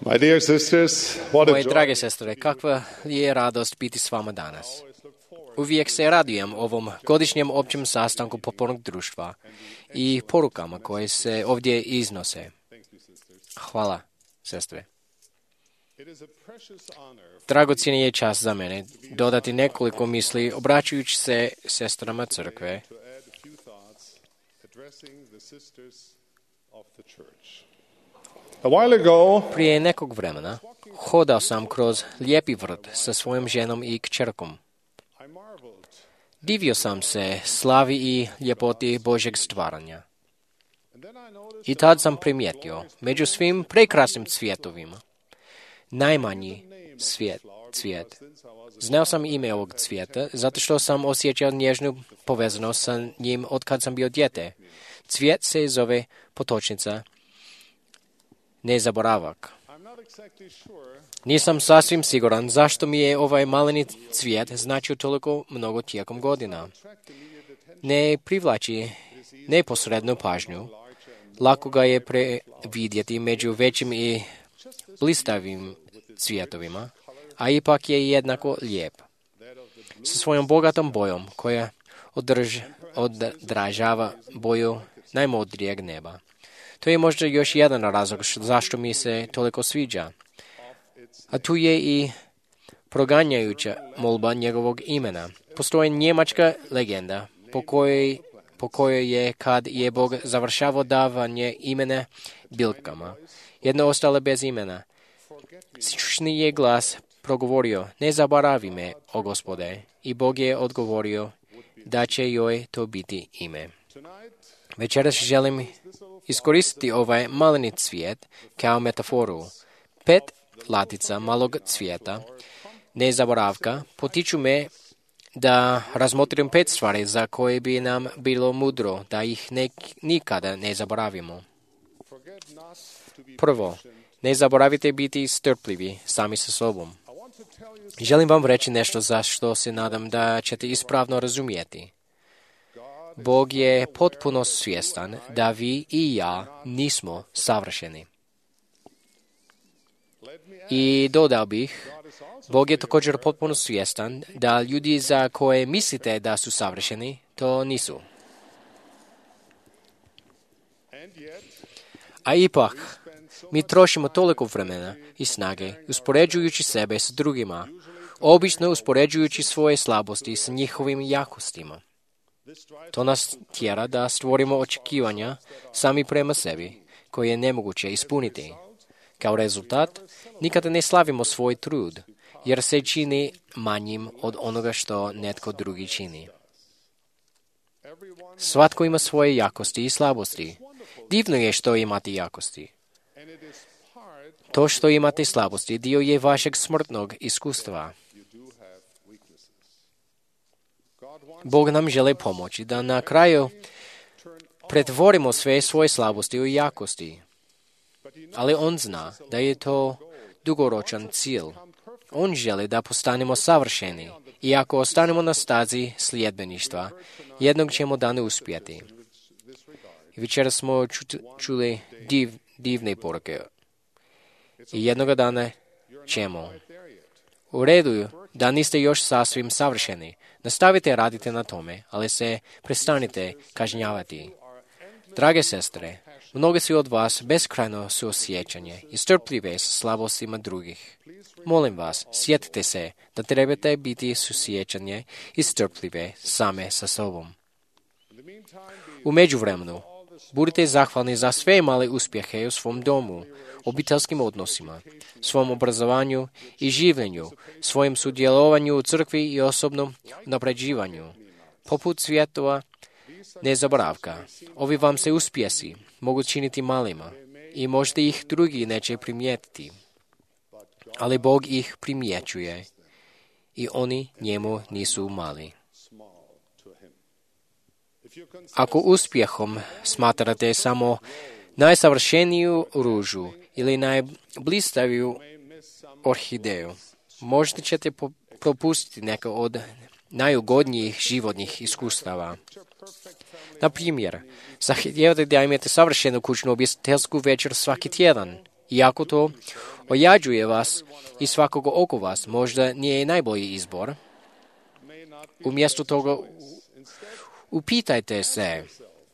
My dear sisters, what a Moje joy drage sestre, kakva je radost biti s vama danas. Uvijek se radujem ovom godišnjem općem sastanku popornog društva i porukama koje se ovdje iznose. Hvala, sestre. Dragocjen je čast za mene dodati nekoliko misli obraćajući se sestrama crkve. A while ago, Prije nekog vremena hodao sam kroz lijepi vrt sa svojom ženom i kćerkom. Divio sam se slavi i ljepoti Božjeg stvaranja. I tad sam primijetio, među svim prekrasnim cvjetovima, najmanji cvijet. Znao sam ime ovog cvijeta, zato što sam osjećao nježnu povezanost sa njim od kad sam bio dijete. Cvijet se zove potočnica, nezaboravak. Nisam sasvim siguran zašto mi je ovaj maleni cvijet značio toliko mnogo tijekom godina. Ne privlači neposrednu pažnju. Lako ga je previdjeti među većim i blistavim cvijetovima, a ipak je jednako lijep. Sa svojom bogatom bojom koja odražava boju najmudrijeg neba. To je možda još jedan razlog zašto mi se toliko sviđa. A tu je i proganjajuća molba njegovog imena. Postoji njemačka legenda po kojoj je kad je Bog završavao davanje imena biljkama, jedno ostale bez imena. Sični je glas progovorio, ne zaboravi me, o Gospode. I Bog je odgovorio da će joj to biti ime. Večeras želim iskoristiti ovaj maleni cvijet kao metaforu. 5 latica malog cvijeta, nezaboravka, potiču me da razmotrim 5 stvari za koje bi nam bilo mudro da ih nikada ne zaboravimo. Prvo, ne zaboravite biti strpljivi sami sa sobom. Želim vam reći nešto za što se nadam da ćete ispravno razumjeti. Bog je potpuno svjestan da vi i ja nismo savršeni. I dodao bih, Bog je također potpuno svjestan da ljudi za koje mislite da su savršeni, to nisu. A ipak, mi trošimo toliko vremena i snage uspoređujući sebe s drugima, obično uspoređujući svoje slabosti s njihovim jakostima. To nas tjera da stvorimo očekivanja sami prema sebi, koje je nemoguće ispuniti. Kao rezultat, nikada ne slavimo svoj trud, jer se čini manjim od onoga što netko drugi čini. Svatko ima svoje jakosti i slabosti. Divno je što imate jakosti. To što imate slabosti dio je vašeg smrtnog iskustva. Bog nam želi pomoći da na kraju pretvorimo sve svoje slabosti u jakosti. Ali on zna da je to dugoročan cilj. On želi da postanemo savršeni i ako ostanemo na stazi sljedbeništva, jednog ćemo dana uspjeti. Večeras smo čuli divne poruke. I jednoga dana ćemo. U redu da niste još sasvim savršeni. Nastavite raditi na tome, ali se prestanite kažnjavati. Drage sestre, mnogi su od vas beskrajno suosjećanje i strpljive sa slabostima drugih. Molim vas, sjetite se da trebate biti susjećanje i strpljive same sa sobom. U međuvremenu, budite zahvalni za sve male uspjehe u svom domu, obiteljskim odnosima, svom obrazovanju i življenju, svojim sudjelovanju u crkvi i osobnom napređivanju. Poput cvjetova nezaboravka, ovi vam se uspjesi mogu činiti malima i možda ih drugi neće primijetiti, ali Bog ih primjećuje i oni njemu nisu mali. Ako uspjehom smatrate samo najsavršeniju ružu ili najblistaviju orhideju, možda ćete propustiti neke od najugodnijih životnih iskustava. Na primjer, zahtijevate da imate savršenu kućnu obiteljsku večer svaki tjedan, iako to ojađuje vas i svakoga oko vas možda nije najbolji izbor. Umjesto toga upitajte se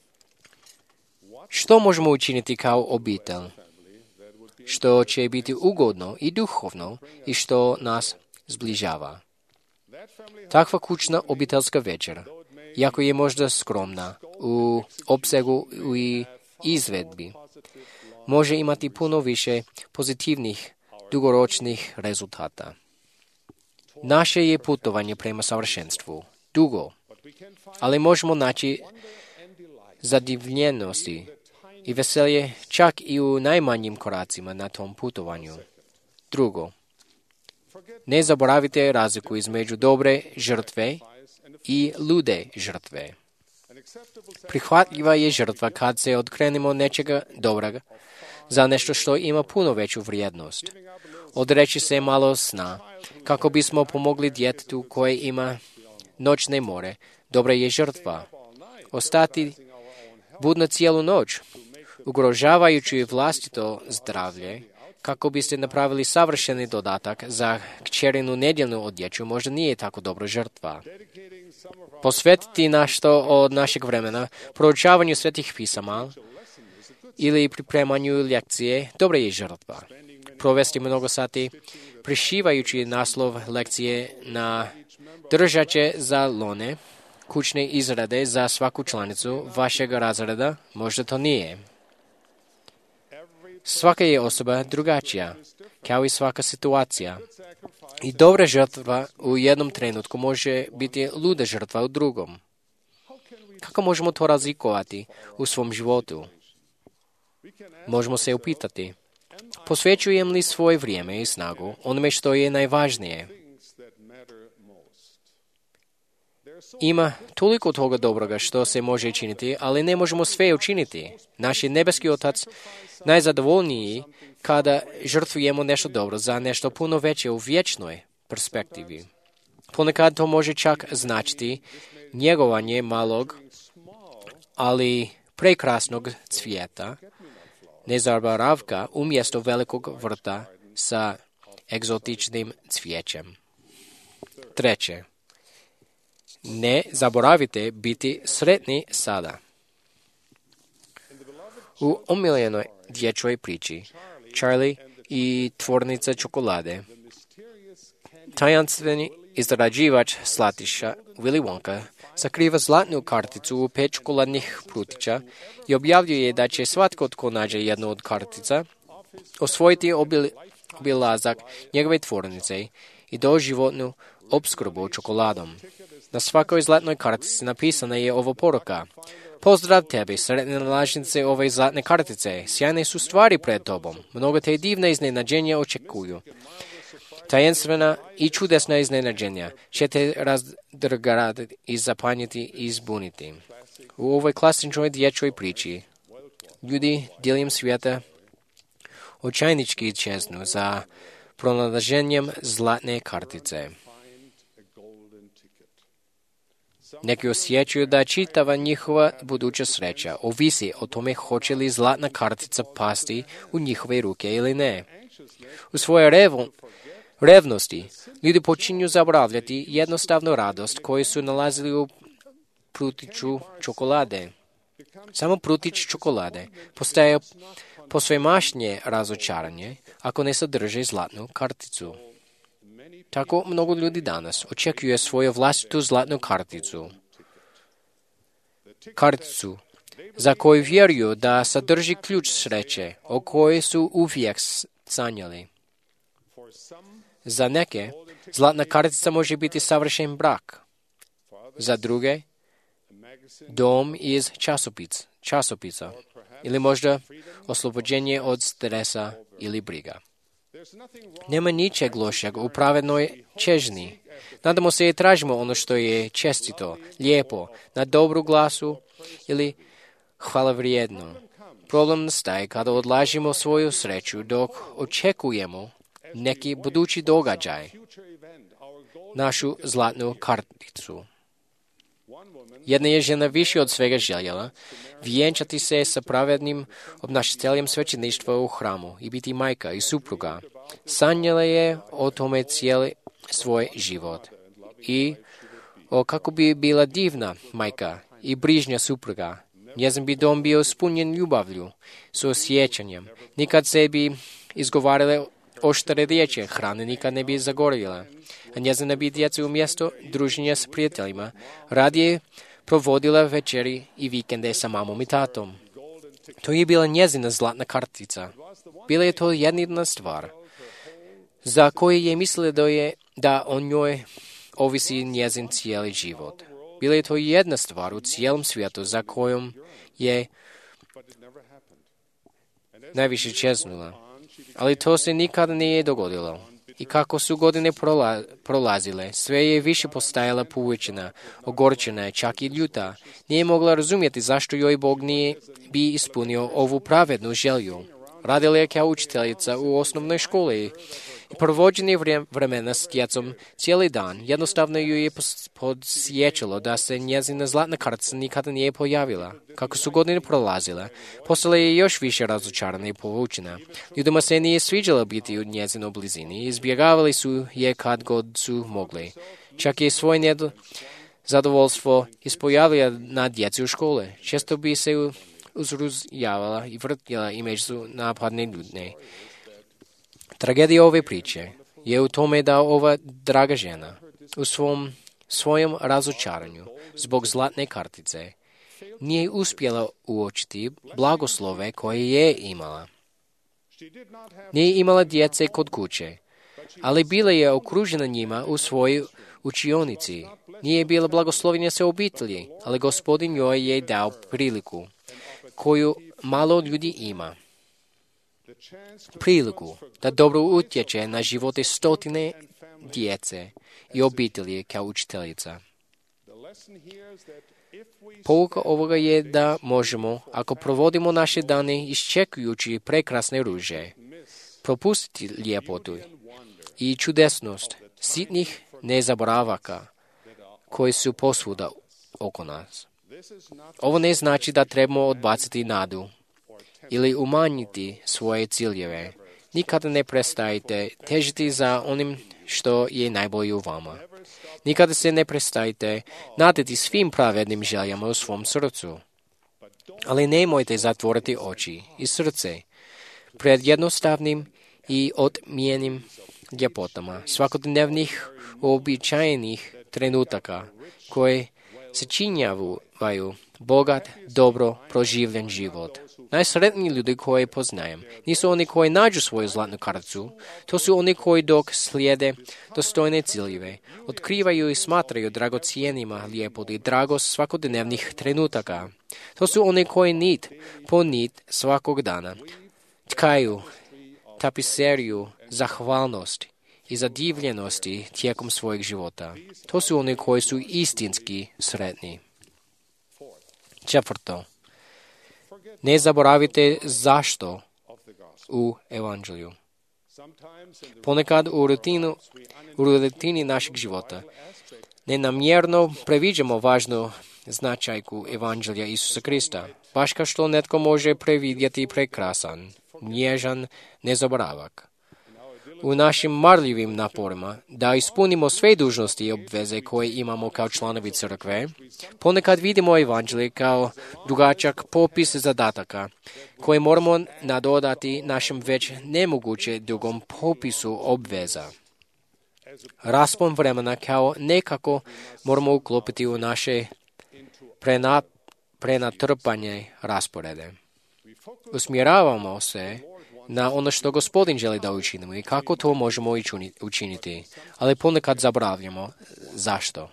što možemo učiniti kao obitelj, što će biti ugodno i duhovno i što nas zbližava. Takva kućna obiteljska večer, iako je možda skromna u opsegu i izvedbi, može imati puno više pozitivnih, dugoročnih rezultata. Naše je putovanje prema savršenstvu dugo, ali možemo naći zadivljenosti i veselje čak i u najmanjim koracima na tom putovanju. Drugo, ne zaboravite razliku između dobre žrtve i lude žrtve. Prihvatljiva je žrtva kad se odkrenemo nečega dobrega za nešto što ima puno veću vrijednost. Odreći se malo sna kako bismo pomogli djetetu koje ima noćne more. Dobra je žrtva. Ostati budno cijelu noć, ugrožavajući vlastito zdravlje, kako biste napravili savršeni dodatak za kćerinu nedjeljnu odjeću, možda nije tako dobra žrtva. Posvetiti nešto od našeg vremena proučavanju svetih pisama ili pripremanju lekcije, dobra je žrtva. Provesti mnogo sati prišivajući naslov lekcije na držače za lone, kućne izrade za svaku članicu vašeg razreda, možda to nije. Svaka je osoba drugačija, kao i svaka situacija. I dobra žrtva u jednom trenutku može biti luda žrtva u drugom. Kako možemo to razlikovati u svom životu? Možemo se upitati, posvećujem li svoje vrijeme i snagu onome što je najvažnije? Ima toliko toga dobroga što se može činiti, ali ne možemo sve učiniti. Naš je nebeski Otac najzadovoljniji kada žrtvujemo nešto dobro za nešto puno veće u vječnoj perspektivi. Ponekad to može čak značiti njegovanje malog, ali prekrasnog cvijeta, nezaboravka umjesto velikog vrta sa egzotičnim cvijećem. Treće, ne zaboravite biti sretni sada. U omiljenoj dječjoj priči Charlie i tvornica čokolade, tajanstveni izrađivač slatkiša Willy Wonka sakriva zlatnu karticu u 5 čokoladnih prutića i objavljuje da će svatko tko nađe jednu od kartica osvojiti obilazak njegove tvornice i doživotnu opskrbu čokoladom. Na svakoj zlatnoj kartici napisana je ovo poruka: pozdrav tebi, sretne nalažnice ove zlatne kartice, sjajne su stvari pred tobom, mnogo te divne iznenađenja očekuju. Tajenstvena i čudesna iznenađenja će te razdrgati i zapanjiti i zbuniti. U ovoj klasičnoj dječjoj priči ljudi diljem svijeta očajnički čeznu za pronalaženjem zlatne kartice. Neki osjećaju da čitava njihova buduća sreća ovisi o tome hoće li zlatna kartica pasti u njihove ruke ili ne. U svojoj revnosti ljudi počinju zaboravljati jednostavnu radost koju su nalazili u prutiću čokolade. Samo prutić čokolade postaje posvemašnje razočaranje ako ne sadrži zlatnu karticu. Tako mnogo ljudi danas očekuje svoju vlastitu zlatnu karticu. Karticu za koju vjeruju da sadrži ključ sreće o kojoj su uvijek sanjali. Za neke, zlatna kartica može biti savršen brak. Za druge, dom iz časopisa ili možda oslobođenje od stresa ili briga. Nema ničeg lošeg u pravednoj čežnji. Nadamo se i tražimo ono što je čestito, lijepo, na dobru glasu ili hvalevrijedno. Problem nastaje kada odlažimo svoju sreću dok očekujemo neki budući događaj, našu zlatnu karticu. Jedna je žena više od svega željela vjenčati se sa pravednim obnašateljem svećeništva u hramu i biti majka i supruga. Sanjala je o tome cijeli svoj život i o kako bi bila divna majka i brižnja supruga. Njezin bi dom bio ispunjen ljubavlju, suosjećanjem. Nikad se bi izgovarale oštre riječi, hrane nikad ne bi zagorjela. A njezina bi djeca umjesto druženja s prijateljima radije provodila večeri i vikende sa mamom i tatom. To je bila njezina zlatna kartica. Bila je to jedna stvar za koju je mislila da o njoj ovisi njezin cijeli život. Bila je to jedna stvar u cijelom svijetu za kojom je najviše čeznula. Ali to se nikada nije dogodilo. I kako su godine prolazile, sve je više postajala povučena, ogorčena, čak i ljuta. Nije mogla razumjeti zašto joj Bog nije bi ispunio ovu pravednu želju. Radila je kao učiteljica u osnovnoj školi i provođenje vremena s djecom cijeli dan. Jednostavno ju je podsjećalo da se njezina zlatna kartica nikada nije pojavila. Kako su godine prolazile, postala je još više razočarana i povučena. Ljudima se nije sviđalo biti u njezinoj blizini i izbjegavali su je kad god su mogli. Čak je svoje zadovoljstvo ispojavila na djeci u škole. Često bi se uzrujavala i vrtjela i među napadne ljudne. Tragedija ove priče je u tome da ova draga žena u svojem razočaranju zbog zlatne kartice nije uspjela uočiti blagoslove koje je imala. Nije imala djece kod kuće, ali bila je okružena njima u svojoj učionici. Nije bila blagoslovljenja se obitelji, ali Gospodin joj je dao priliku koju malo ljudi ima. Priliku da dobro utječe na živote stotine djece i obitelji kao učiteljica. Pouka ovoga je da možemo, ako provodimo naše dane iščekujući prekrasne ruže, propustiti ljepotu i čudesnost sitnih nezaboravaka koji su posvuda oko nas. Ovo ne znači da trebamo odbaciti nadu ili umanjiti svoje ciljeve. Nikada ne prestajte težiti za onim što je najbolje u vama. Nikada se ne prestajte nadati svim pravednim željama u svom srcu. Ali nemojte zatvoriti oči i srce pred jednostavnim i odmijenim ljepotama svakodnevnih uobičajenih trenutaka koje se činjavaju bogat, dobro proživljen život. Najsretniji ljudi koje poznajem nisu oni koji nađu svoju zlatnu karticu, to su oni koji dok slijede dostojne ciljeve, otkrivaju i smatraju dragocijenima lijepotu i dragost svakodnevnih trenutaka. To su oni koji nit po nit svakog dana tkaju tapiseriju zahvalnosti i zadivljenosti tijekom svojeg života. To su oni koji su istinski sretni. Četvrto, ne zaboravite zašto u evanđelju. Ponekad u rutini našeg života nenamjerno previđamo važnu značajku evanđelja Isusa Krista, baš kao što netko može previdjeti prekrasan, nježan nezaboravak. U našim marljivim naporima da ispunimo sve dužnosti i obveze koje imamo kao članovi crkve, ponekad vidimo evanđelje kao dugačak popis zadataka koje moramo nadodati našem već nemoguće dugom popisu obveza. Raspon vremena kao nekako moramo uklopiti u naše prenatrpanje rasporede. Usmjeravamo se na ono što Gospodin želi da učinimo i kako to možemo učiniti, ali ponekad zaboravljamo zašto.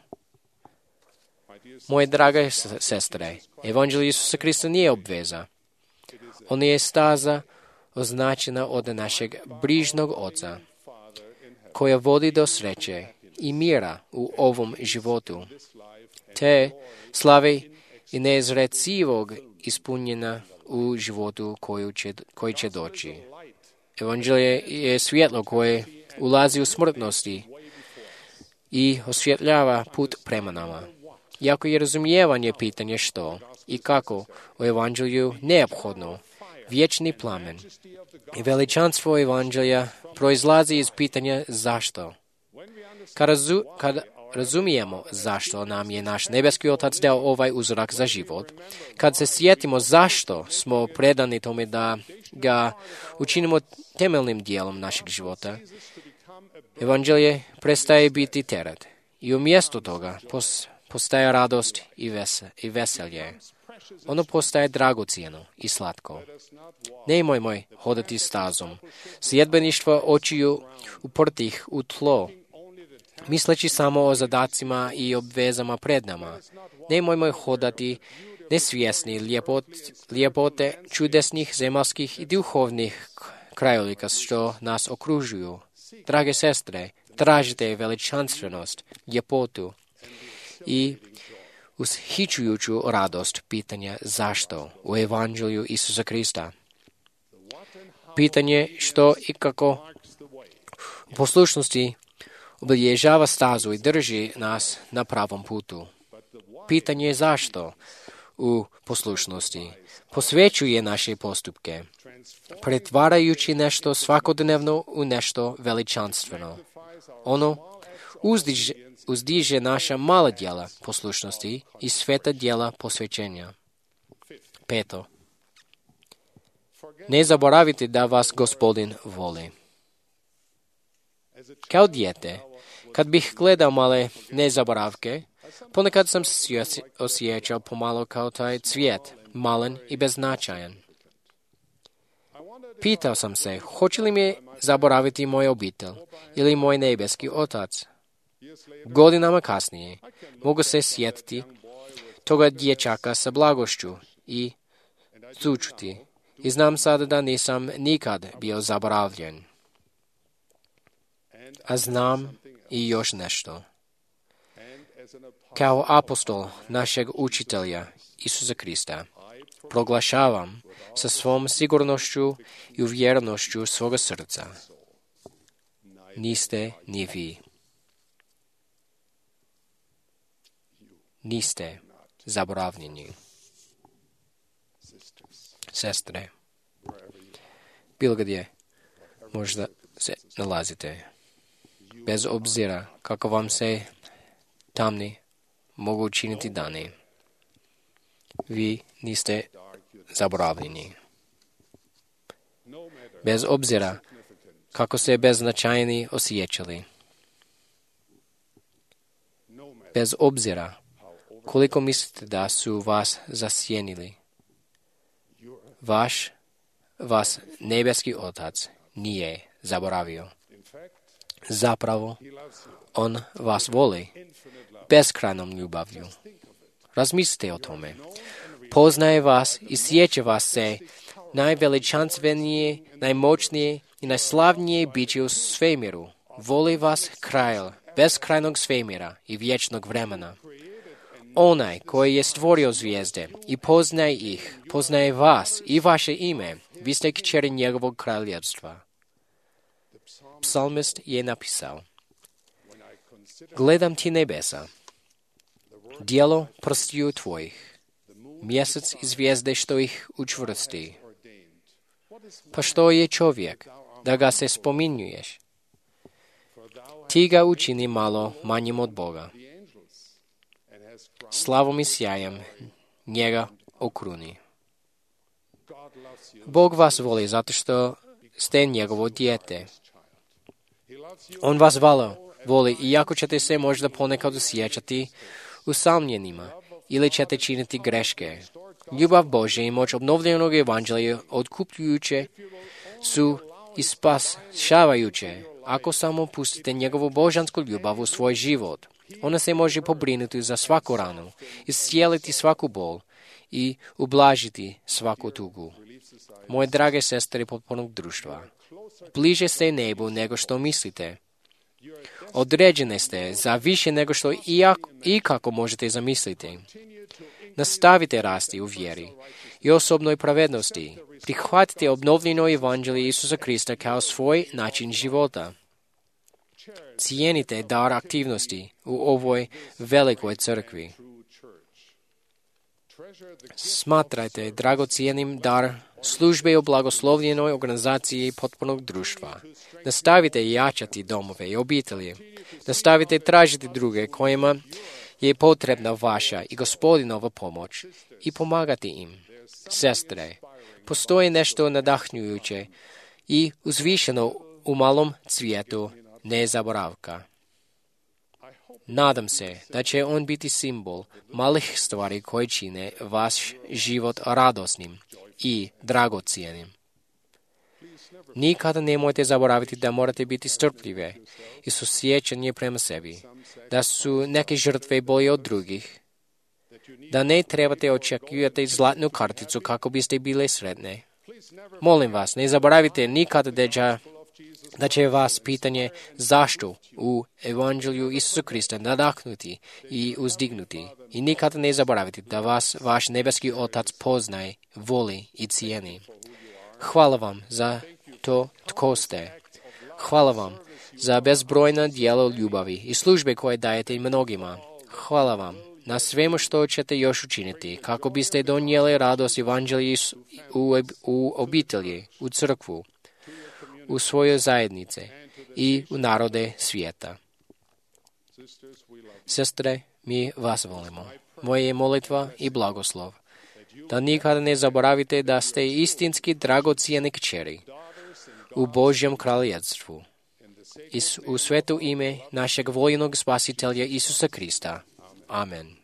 Moje drage sestre, evanđelje Isusa Krista nije obveza. On je staza označena od našeg brižnog Oca, koja vodi do sreće i mira u ovom životu, te slave i neizrecivog ispunjena u životu koji će doći. Evanđelje je svjetlo koje ulazi u smrtnosti i osvjetljava put prema nama. Iako je razumijevanje pitanje što i kako u evanđelju neophodno, vječni plamen i veličanstvo evanđelja proizlazi iz pitanja zašto. Kad razumijemo zašto nam je naš nebeski Otac dao ovaj uzorak za život, kad se sjetimo zašto smo predani tome da ga učinimo temeljnim dijelom našeg života, evanđelje prestaje biti teret i umjesto toga postaje radost i veselje. Ono postaje dragocjeno i slatko. Nemojmo hodati stazom, sljedbeništva očiju uprtih u tlo, misleći samo o zadacima i obvezama pred nama. Nemojmo hodati nesvjesni ljepote čudesnih zemaljskih i duhovnih krajolika što nas okružuju. Drage sestre, tražite veličanstvenost, ljepotu i ushićujuću radost pitanja zašto u evanđelju Isusa Krista. Pitanje što i kako u poslušnosti obilježava stazu i drži nas na pravom putu. Pitanje zašto u poslušnosti posvećuje naše postupke, pretvarajući nešto svakodnevno u nešto veličanstveno. Ono uzdiže naša mala djela poslušnosti i sveta djela posvećenja. 5. Ne zaboravite da vas Gospodin voli. Kao dijete, kad bih gledao male nezaboravke, ponekad sam se osjećao pomalo kao taj cvijet, malen i beznačajan. Pitao sam se, hoće li me zaboraviti moj obitelj ili moj nebeski Otac? Godinama kasnije mogu se sjetiti toga dječaka sa blagošću i sućuti i znam sada da nisam nikad bio zaboravljen. A znam i još nešto. Kao apostol našeg učitelja Isusa Krista proglašavam sa svom sigurnošću i uvjerenošću svoga srca. Niste ni vi. Niste zaboravljeni. Sestre, bilo gdje možda se nalazite, bez obzira kako vam se tamni mogu učiniti dani, vi niste zaboravljeni. Bez obzira kako se beznačajni osjećali, bez obzira koliko mislite da su vas zasjenili, vas nebeski Otac nije zaboravio. Zapravo, On vas voli beskrajnom ljubavlju. Razmislite o tome. Poznaje vas i sjeća vas se najveličanstvenije, najmoćnije i najslavnije biće u svemiru. Voli vas kralj beskrajnog svemira i vječnog vremena. Onaj koji je stvorio zvijezde i poznaje ih, poznaje vas i vaše ime. Vi ste kćeri njegovog kraljevstva. Psalmist je napisao: Gledam ti nebesa, djelo prstiju tvojih, mjesec i zvijezde što ih učvrsti. Pa što je čovjek, da ga se spominjuješ? Ti ga učini malo manjim od Boga. Slavom i sjajem njega okruni. Bog vas voli zato što ste njegovo dijete. On vas voli iako ćete se možda ponekad osjećati usamljenima ili ćete činiti greške. Ljubav Božja i moć obnovljenog evanđelja otkupljujuće su i spašavajuće ako samo pustite njegovu božansku ljubav u svoj život. Ona se može pobrinuti za svaku ranu, iscijeliti svaku bol i ublažiti svaku tugu. Moje drage sestre potpornog društva, bliže ste nebu nego što mislite. Određene ste za više nego što i kako možete zamisliti. Nastavite rasti u vjeri i osobnoj pravednosti. Prihvatite obnovljeno evanđelje Isusa Krista kao svoj način života. Cijenite dar aktivnosti u ovoj velikoj crkvi. Smatrajte dragocjenim dar službe u blagoslovljenoj organizaciji potpunog društva. Nastavite jačati domove i obitelji. Nastavite tražiti druge kojima je potrebna vaša i Gospodinova pomoć i pomagati im. Sestre, postoji nešto nadahnjujuće i uzvišeno u malom cvijetu nezaboravka. Nadam se da će on biti simbol malih stvari koje čine vaš život radosnim i dragocjenim. Nikada nemojte zaboraviti da morate biti strpljive i susjećanje prema sebi, da su neke žrtve bolje od drugih, da ne trebate očekivati zlatnu karticu kako biste bile sretne. Molim vas, ne zaboravite nikada da će vas pitanje zašto u Evanđelju Isusa Krista nadahnuti i uzdignuti. I nikada ne zaboravite da vas vaš nebeski Otac poznaje, voli i cijeni. Hvala vam za to tko ste. Hvala vam za bezbrojna djela ljubavi i službe koje dajete mnogima. Hvala vam na svemu što ćete još učiniti, kako biste donijeli radost Evanđelja u obitelji, u crkvu, u svoje zajednice i u narode svijeta. Sestre, mi vas volimo. Moja je molitva i blagoslov da nikada ne zaboravite da ste istinski dragocijene kćeri u Božjem kraljevstvu i u sveto ime našeg voljenog Spasitelja Isusa Krista. Amen.